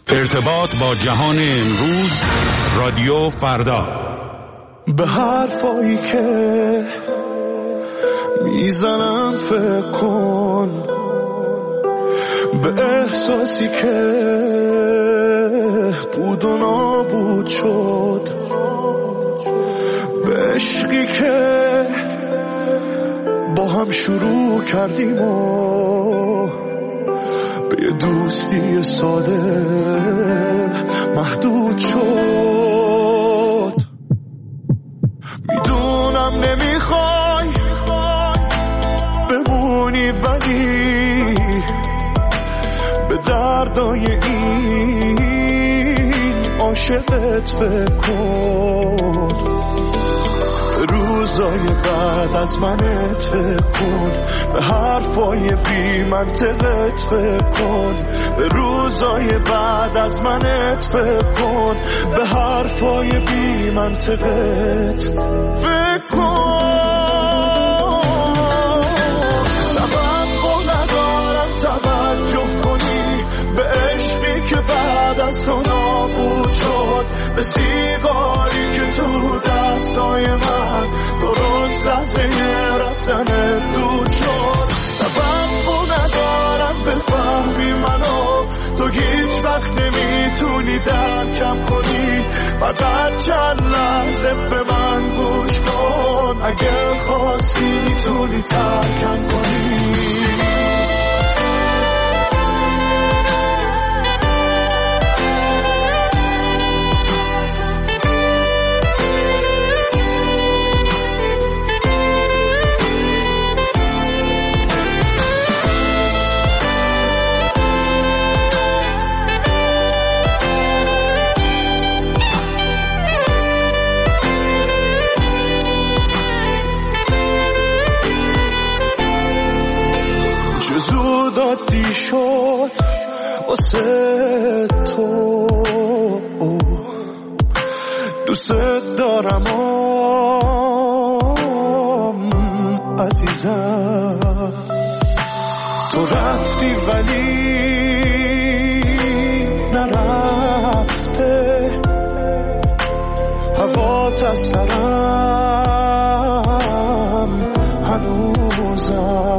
ارتباط با جهان امروز، رادیو فردا. به حرفایی که میزنم فکر کن، به احساسی که بود و نابود شد، به عشقی که با هم شروع کردیم و به یه دوستی ساده محدود شد. میدونم نمیخوای بمونی، ولی به دردای این عاشقت فکر کن، روزای بعد از منت فکر کن، به حرفای بی منطقت فکر کن، به روزای بعد از منت فکر کن، به حرفای بی منطقت فکر کن. توقع ندارم توجه کنی به عشقی که بعد از تو نابود شد، به سیگاری که تو دستای من درست لحظه رفتن دود شد. توقع ندارم بفهمی منو، تو هیچ وقت نمیتونی درکم کنی، فقط چند لحظه به من گوش کن، اگه خواستی میتونی ترکم کنی. زوداتی شد واسه تو، دوست دارم عزیزم، تو رفتی ولی نرفته، هوات از سرم هنوزم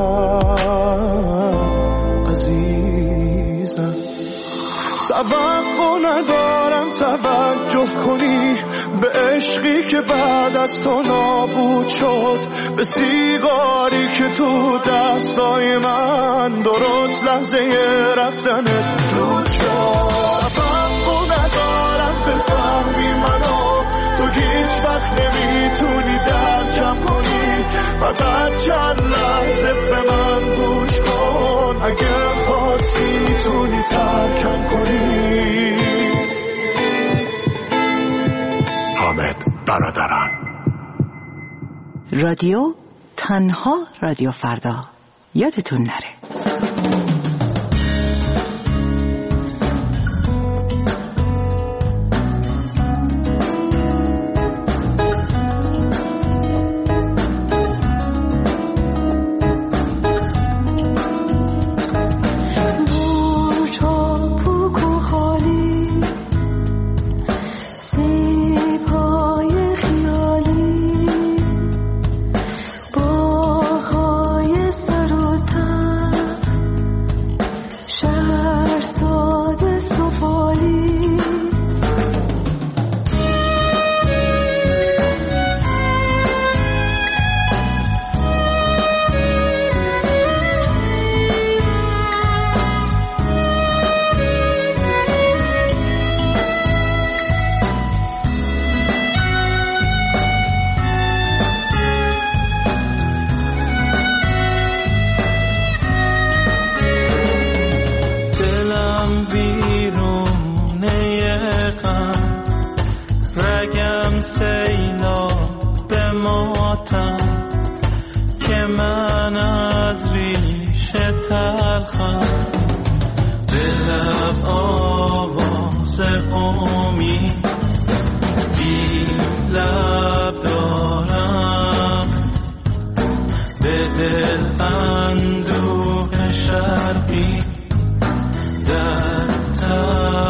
عزیزم. توقع ندارم توجه کنی به عشقی که بعد از تو نابود شد، به سیگاری که تو دستای من درست لحظه رفتن دود شد. توقع ندارم بفهمی منو، تو هیچ وقت نمیتونی درکم کنی، فقط چند لحظه به من گوش کن، اگه خواستی میتونی ترکم کنی. حامد برادران. رادیو تنها رادیو فردا، یادتون نره. اندوه شرقی در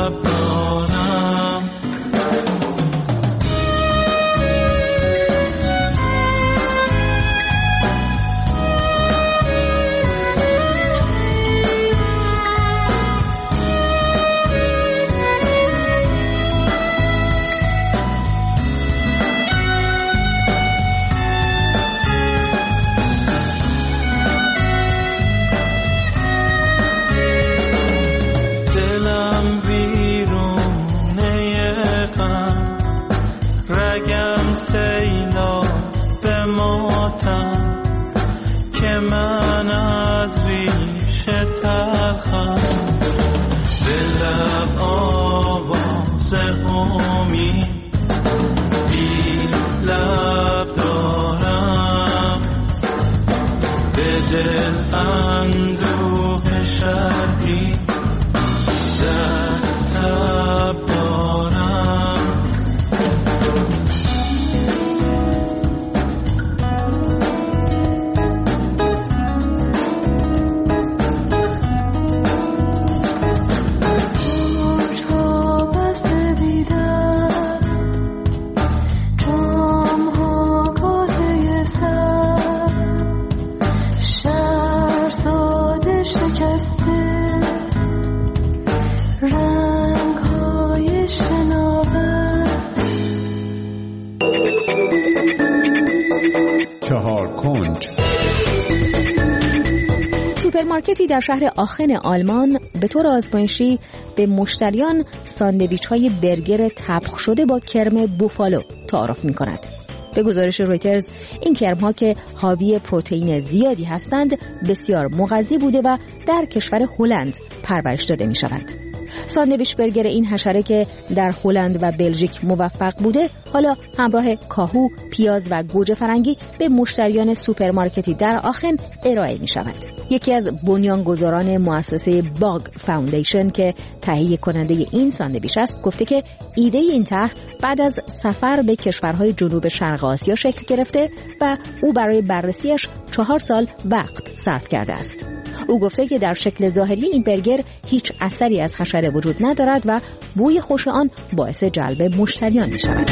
سوپرمارکتی در شهر آخن آلمان به طور آزمایشی به مشتریان ساندویچ‌های برگر طبخ شده با کرم بوفالو تعارف می‌کند. به گزارش رویترز این کرم‌ها که حاوی پروتئین زیادی هستند بسیار مغذی بوده و در کشور هلند پرورش داده می‌شود. ساندویچ برگر این حشره که در هلند و بلژیک موفق بوده حالا همراه کاهو، پیاز و گوجه فرنگی به مشتریان سوپرمارکتی در آخن ارائه می شود. یکی از بنیانگذاران مؤسسه باگ فاوندیشن که تهیه کننده این ساندویچ است گفته که ایده این طرح بعد از سفر به کشورهای جنوب شرق آسیا شکل گرفته و او برای بررسیش 4 سال وقت صرف کرده است. او گفته که در شکل ظاهری این برگر هیچ اثری از حشره وجود ندارد و بوی خوش آن باعث جلب مشتریان می شود.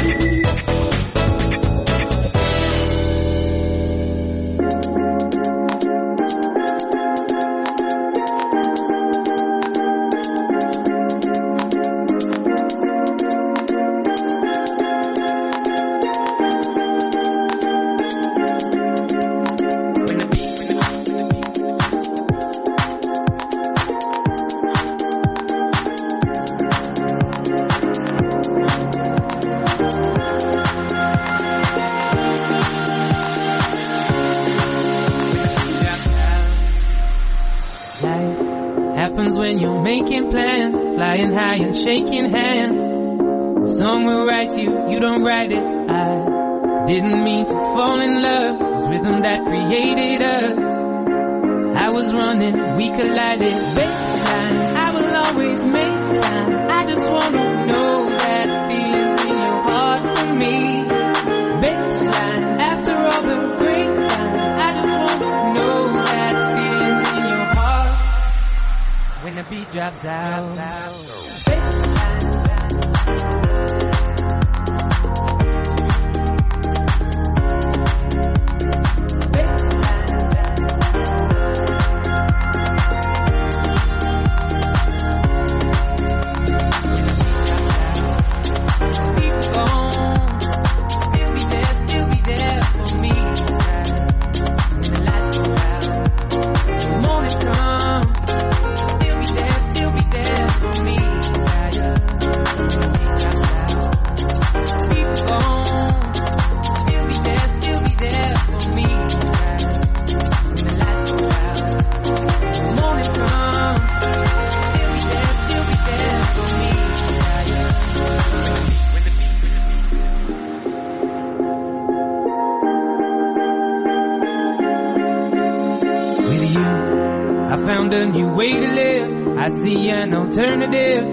Happens when you're making plans, flying high and shaking hands. The song will write you, you don't write it. I didn't mean to fall in love. It was rhythm that created us. I was running, we collided. Baseline, I will always make time. I just wanna know that feelings in your heart for me. Baseline, after all the great times, I just wanna know that feelings in your heart. When the beat drops out, I found a new way to live. I see an alternative.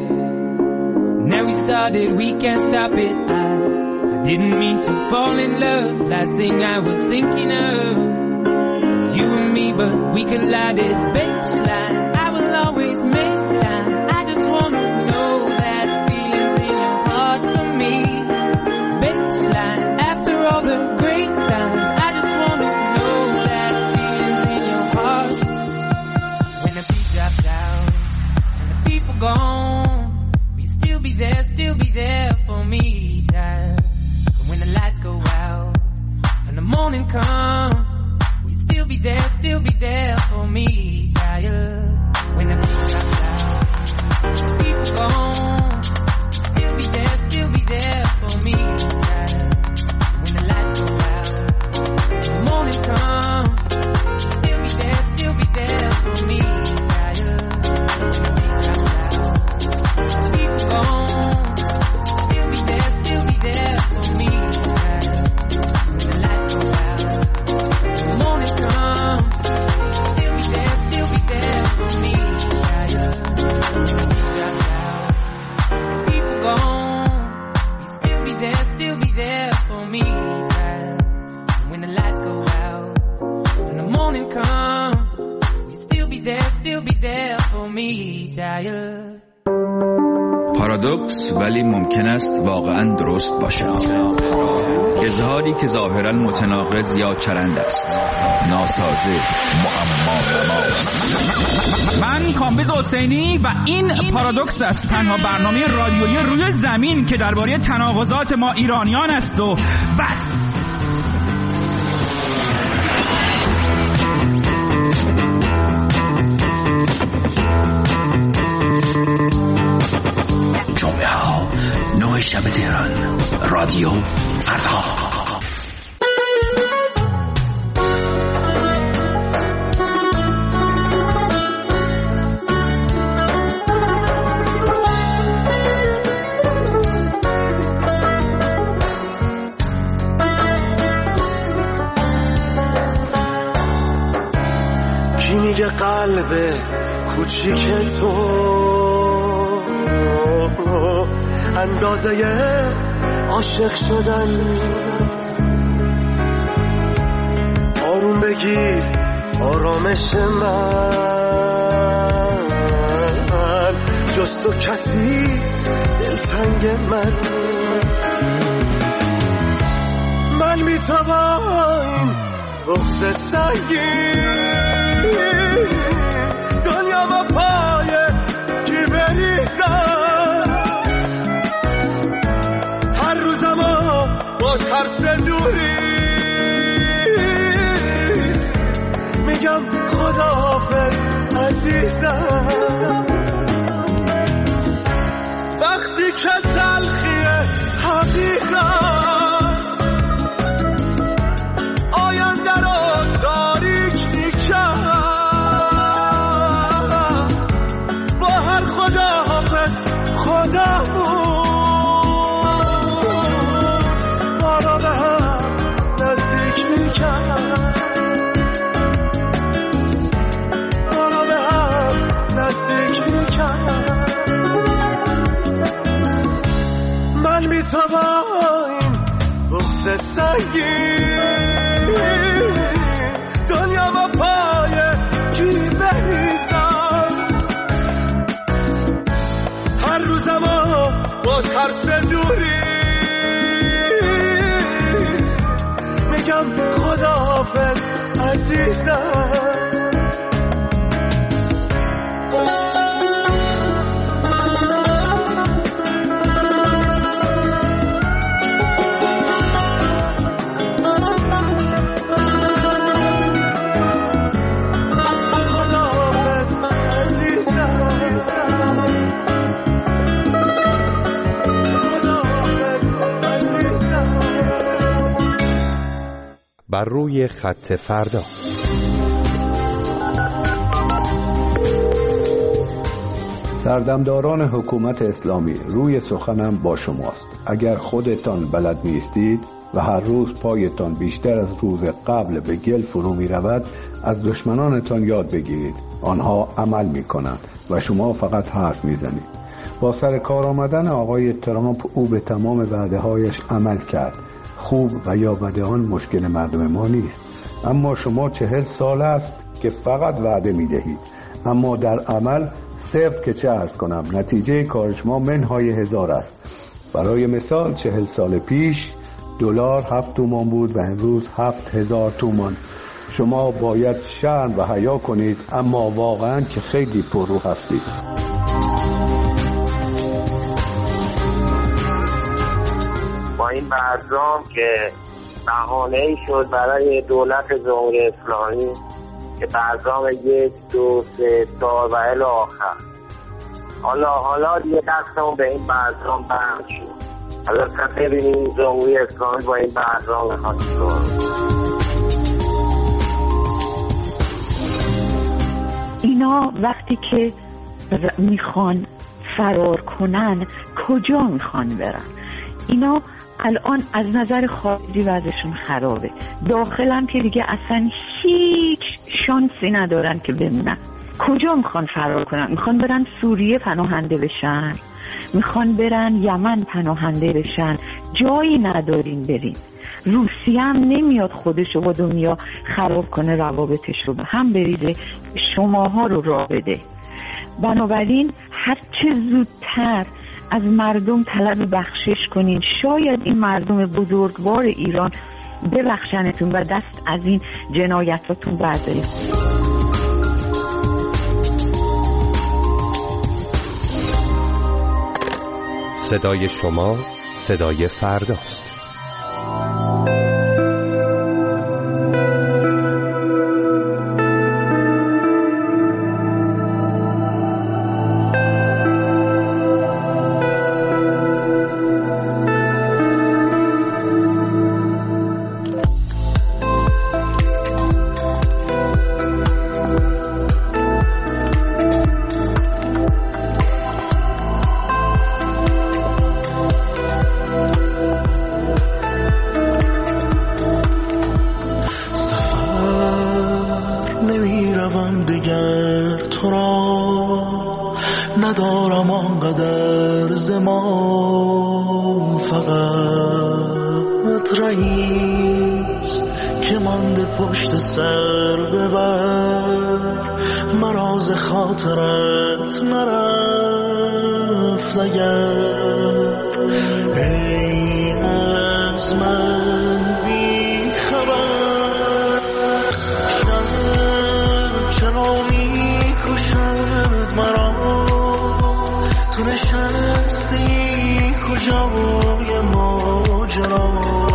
Now we started, we can't stop it. I didn't mean to fall in love. Last thing I was thinking of was you and me, but we collided. Baseline, I will always make time. I just wanna know that feelings in your heart for me. Baseline, after all the great times, I just wanna know that feelings in your heart. When the beat drops out and the people gone, we still be there for me, child. And when the lights go out and the morning come, we still be there for me, child. When the beat drops out and the people gone, still be there for me, child. When the lights go out and the morning come, still be there for me, child. When the beat drops out and the people gone, still be there for me, child. When the lights go out and the morning come, still be there for me, child. When the beat drops out and the people gone, we still be there for me, child. When the lights go out and the morning come, we still be there for me, child. پارادوکس ولی ممکن است واقعا درست باشد. اظهاری که ظاهرا متناقض یا چرند است، ناسازه، معما. من کامبیز حسینی و این پارادوکس است، تنها برنامه رادیویی روی زمین که درباره تناقضات ما ایرانیان است و بس. صدای شب تهران، رادیو فردا. کی میگه قلب کوچیک تو اندازه عاشق شدن نیست؟ آروم بگیر آرامش من، جز تو کسی دلتنگ من نیست. من میتوان این بغض سنگین دنیا و پای کی بریزم، هر روزمو با ترس دوری میگم خداحافظ عزیزم. وقتی که تلخی حقیقت آینده رو تاریک میکرد، با هر خداحافظ خدامون ما را به هم نزدیک میکرد، ما را به هم نزدیک میکرد. من میتوان این بغض سنگین دنیا و پای کی بریزم، هر روزمو با ترس دوری میگم خداحافظ عزیزم. بر روی خط فردا. سردمداران حکومت اسلامی، روی سخنم با شماست. اگر خودتان بلد نیستید و هر روز پایتان بیشتر از روز قبل به گل فرو می رود، از دشمنانتان یاد بگیرید. آنها عمل می کنند و شما فقط حرف می زنید. با سر کار آمدن آقای ترامپ او به تمام وعده هایش عمل کرد. خوب و یا بد آن مشکل مردم ما نیست، اما شما 40 سال است که فقط وعده می دهید، اما در عمل صفر که چه عرض کنم. نتیجه کار شما منهای 1000 است. برای مثال 40 سال پیش دلار 7 تومان بود و امروز 7000 تومان. شما باید شرم و حیا کنید، اما واقعا که خیلی پررو هستید. با این برنامه که بهانه‌ای شد برای دولت جمهوری اسلامی که برنامه 1 2 3 4 و الی آخر، حالا دیگه دستمون به این برنامه بند شد. حالا ببینیم جمهوری اسلامی با این برنامه میخواد چیکار. اینا وقتی که میخوان فرار کنن کجا میخوان برن؟ اینا الان از نظر خارجی وضعشون خرابه، داخل هم که دیگه اصلا هیچ شانسی ندارن که بمونن. کجا میخوان فرار کنن؟ میخوان برن سوریه پناهنده بشن، میخوان برن یمن پناهنده بشن. جایی ندارین برین. روسیه هم نمیاد خودشو با دنیا خراب کنه، روابطش رو هم بریده، شماها رو راه بده. بنابراین هر چه زودتر از مردم طلب بخشش کنین. شاید این مردم بزرگوار ایران ببخشنتون و دست از این جنایتاتون بردارید. صدای شما صدای فرداست. ندارم آنقدر ز ما، فقط رئیس که مانده پشت سر ببر، مراز خاطرت نرفت اگر ای از من بی خبر. شب چرا می کشد مرا، تو نشستی کجای ماجرا،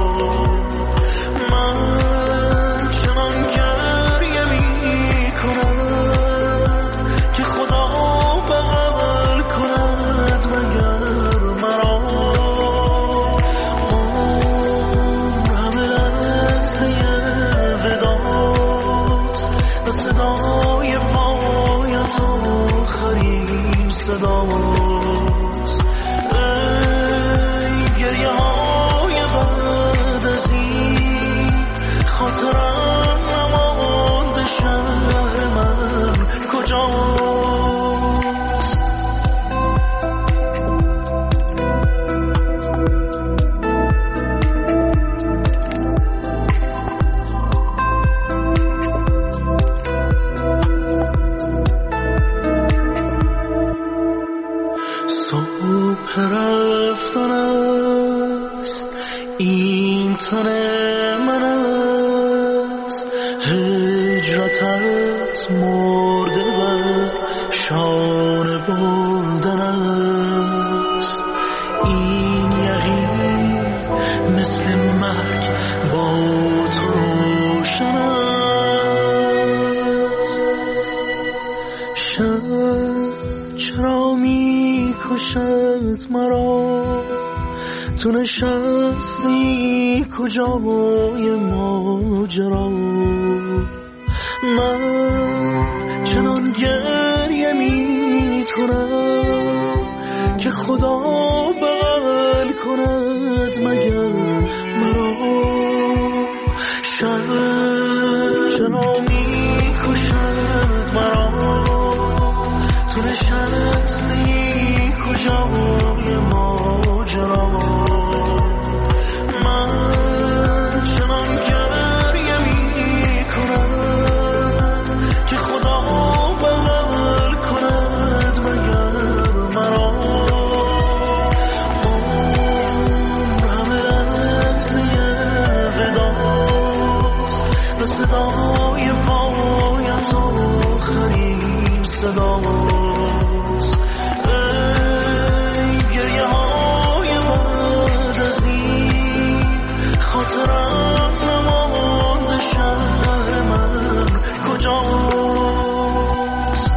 من چنان گریه می کنم که خدا بغل کند مگر مرا. عمر همه لحظه وداست و صدای پایت آخرین صداست. ای گریه های بعد از این خاطرم نمانده، شهر من کجاست؟ صبح رفتن است، این تن من است، هجرتت مرده بر شانه بردن است. این یقین مثل مرگ با تو روشن است. شب چرا می کشد مرا، تو نشستی کجای ماجرا، من چنان گریه می کنم که خدا بغل کند مگر مرا. شب چرا می کشد مرا، تو نشستی کجای ماجرا، من چنان گریه می کنم که خدا بغل کند مگر مرا. عمر همه لحظه وداست و صدای پایت آخرین صداست. ای گریه های بعد از این خاطرم نمانده، شهر من کجاست؟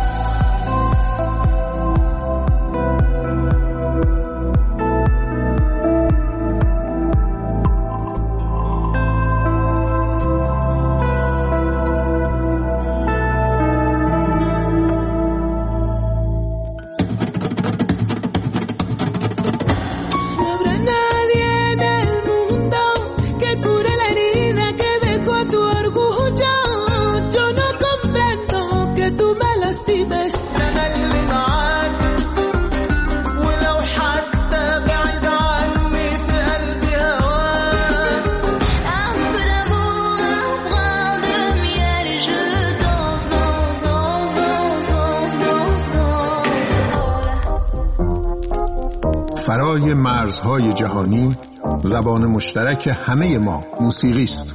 فرای مرزهای جهانی، زبان مشترک همه ما موسیقی است.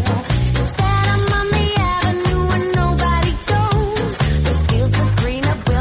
Up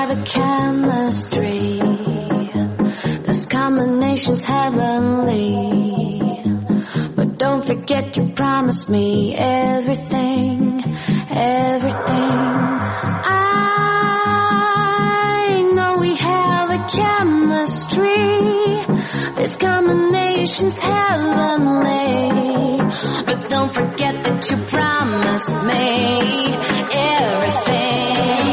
have a chemistry. This combination's heavenly. But don't forget you promised me everything, everything. I know we have a chemistry. This combination's heavenly. But don't forget that you promised me everything.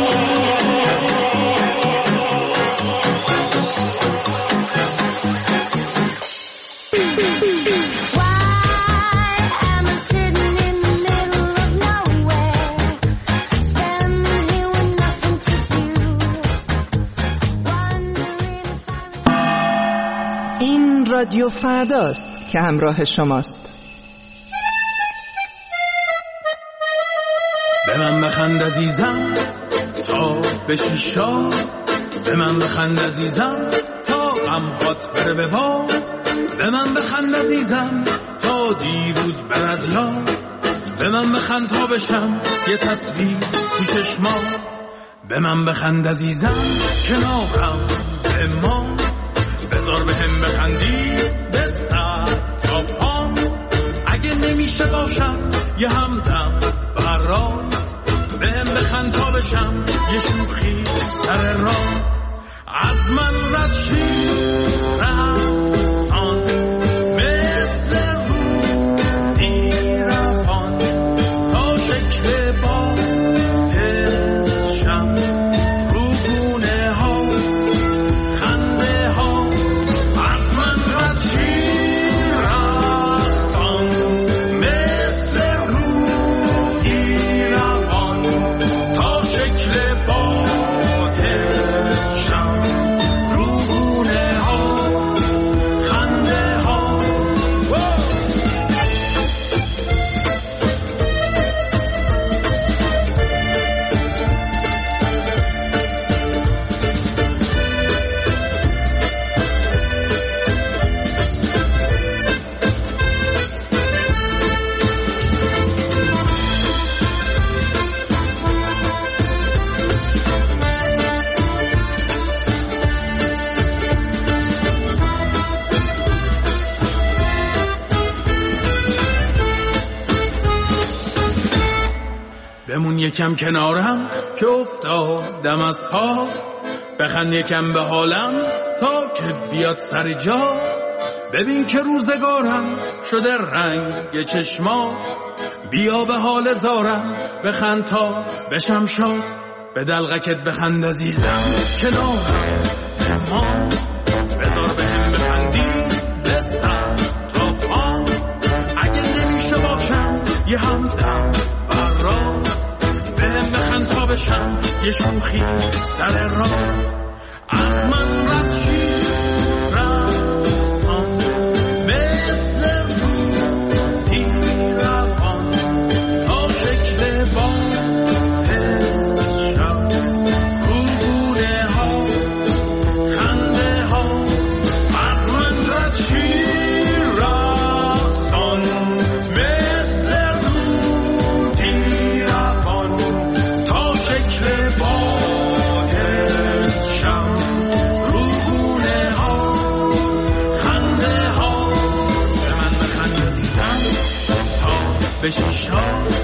رادیو فرداست که همراه شماست. به من بخند عزیزم تا بشی شاد، به من بخند عزیزم تا غمهات بره به باد، به من بخند عزیزم تا دیروز بر از یاد، به من بخند تا بشم یه تصویر تو چشمات، به من بخند عزیزم کنارم به ما، بذار به هم بخندی به سر تا پام، اگه نمیشه باشم یه همدم برام، به هم بخند تا بشم یه شوخی سر راه، از من رد شی رقصان مثل رودی روان، تا شکل با حسشم رو گونه ها خنده ها، از من رد شی رقصان مثل رودی روان، تا شکل با حسشم رو گونه ها خنده ها. بمون یکم کنارم که افتادم از پا، بخند یکم به حالم تا که بیاد سر جا، ببین که روزگارم شده رنگ چشما، بیا به حال زارم بخند تا بشم شاد، به دلغکت بخند عزیزم کنارم به ما، بذار به هم بخندی به سر تا پا، اگه نمیشه باشم یه همدم برام، به هم بخند تا بشم یه شوخی سر راه، از من رد شی رقصان مثل رودی روان، تا شکل با حسشم رو گونه ها خنده ها، از من رد شی رقصان مثل رودی روان، تا شکل با حسشم رو گونه ها خنده ها، به من بخند عزیزم تا بشی شاد،